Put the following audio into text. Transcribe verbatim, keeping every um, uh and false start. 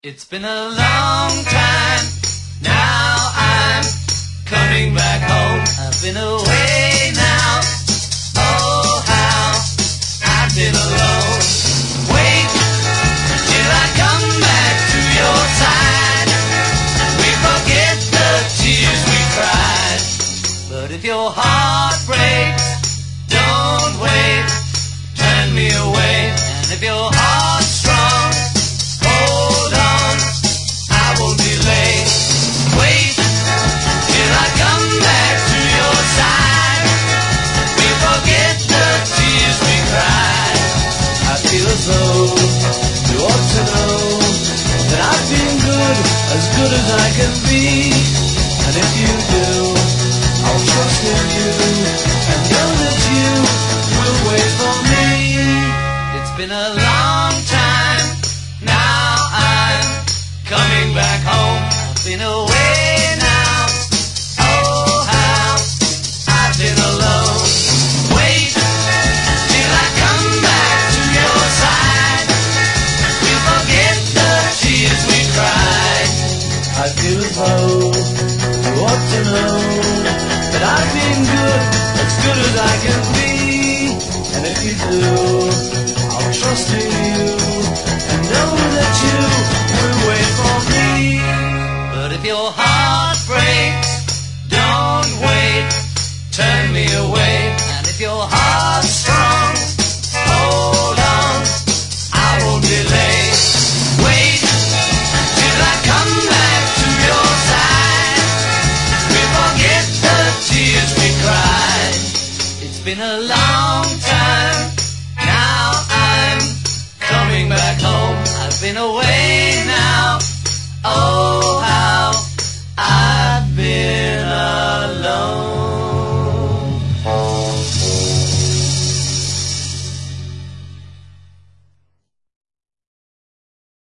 It's been a long time, now I'm coming back home. I've been away now, oh how I've been alone. Wait till I come back to your side. We forget the tears we cried. But if your heart breaks, don't wait, turn me away. And if your heart's strong, hold on, I won't delay. Wait till I come back to your side. We forget the tears we cried. I feel as though you ought to know that I've been good, as good as I can be. And if you do, I'll trust in you and know that you will wait for me. It's been a long time, now I'm coming back home. I've been away now, oh how I've been alone. Wait till I come back to your side. We forget the tears we cried. I feel as though you ought to know that I've been good, as good as I can be. And if you do, I'll trust in you and know that you will wait for me. But if your heart breaks, don't wait, turn me away. And if your heart's strong, hold on, I won't delay. Wait till I come back to your side. We forget the tears we cried. It's been a long time, now I'm coming back home. I've been away